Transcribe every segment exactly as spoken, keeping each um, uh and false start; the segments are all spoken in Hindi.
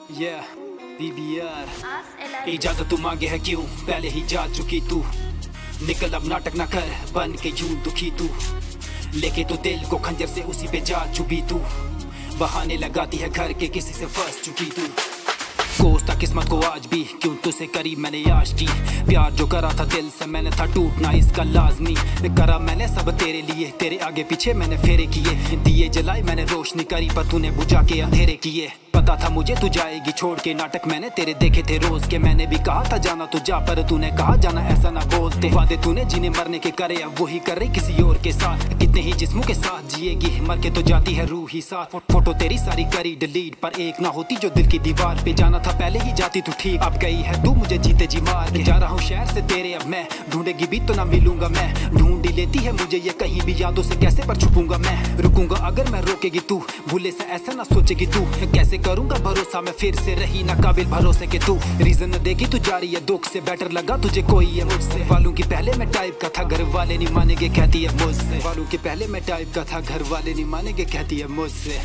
Yeah, बी बी आर इजाजत तू मांगे है क्यों, पहले ही जा चुकी तू। निकल अब नाटक ना कर, बन के यूं दुखी तू। लेके तो दिल को खंजर से उसी पे जा चुकी तू। बहाने लगाती है घर के किसी से फंस चुकी तू। कोसता किस्मत को आज भी, क्यों तुझसे करी मैंने याश की। प्यार जो करा था दिल से मैंने था टूटना इसका लाजमी। करा मैंने सब तेरे लिए, तेरे आगे पीछे मैंने फेरे किए। दिए जलाए मैंने रोशनी करी, पर तूने बुझा के अंधेरे किए। पता था मुझे तू जाएगी छोड़ के, नाटक मैंने तेरे देखे थे रोज के। मैंने भी कहा था जाना तो जा, पर तूने कहा जाना ऐसा ना बोलते। वादे तूने जिन्हें मरने के करे, अब वही कर रही किसी और के साथ। कितने ही जिस्मों के साथ जिएगी, मर के तो जाती है रूह ही साथ। फोटो तेरी सारी करी डिलीट, पर एक ना होती जो दिल की दीवार पे। जाना था पहले ही जाती तू ठीक, अब गई है तू मुझे जीते जी मार के। जा रहा हूँ शहर से तेरे अब मैं, ढूंढेगी भी तो ना मिलूंगा मैं। ढूंढ ही लेती है मुझे ये कहीं भी, यादों से कैसे पर छुपूंगा मैं। रुकूंगा अगर मैं रोकेगी तू, भूले से ऐसा ना सोचेगी तू। कैसे करूंगा भरोसा मैं, फिर से रही ना काबिल भरोसे के तू। रीजन न देगी तू जा रही है दुख से, बेटर लगा तुझे कोई है मुझसे। वालों की पहले मैं टाइप का था, घर वाले नहीं मानेंगे कहती है मुझसे। वालों के पहले मैं टाइप का था, घर वाले नहीं मानेंगे कहती है मुझसे।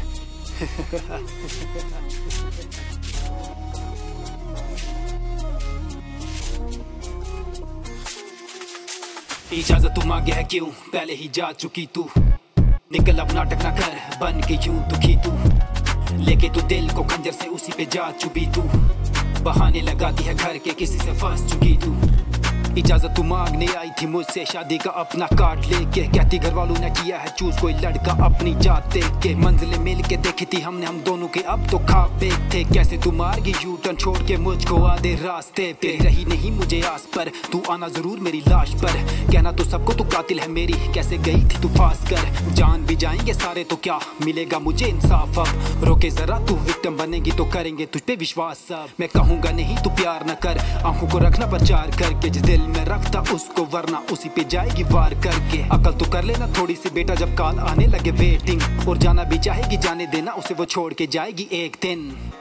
इजाजत तू मांगे है क्यों, पहले ही जा चुकी तू। निकल अब नाटक ना कर, बन के यूं दुखी तू। लेके तू दिल को खंजर से उसी पे जा चुकी तू। बहाने लगाती है घर के किसी से फंस चुकी तू। इजाजत तू मांगने आई थी मुझसे, शादी का अपना कार्ड लेके। कहती घर वालों ने किया है चूज कोई लड़का अपनी जात देख के। मंजिलें मिल के देखी थी हमने हम दोनों के, अब तो खाब बेक थे। कैसे तू मार गई यू टर्न छोड़ के मुझको आधे रास्ते पे। रही नहीं मुझे आस पर, तू आना जरूर मेरी लाश पर। कहना तो सबको तू कातिल है मेरी, कैसे गई थी तू फास कर। जान भी जाएंगे सारे तो क्या मिलेगा मुझे इंसाफ अब। रोके जरा तू विक्टिम बनेगी तो करेंगे तुझ पे विश्वास सब। मैं कहूँगा नहीं तू प्यार न कर, आंखों को रखना प्रचार करके। जिस दिल में रखता उसको, वरना उसी पे जाएगी वार करके। अकल तो कर लेना थोड़ी सी बेटा, जब काल आने लगे वेटिंग। और जाना भी चाहेगी जाने देना उसे, वो छोड़ के जाएगी एक दिन।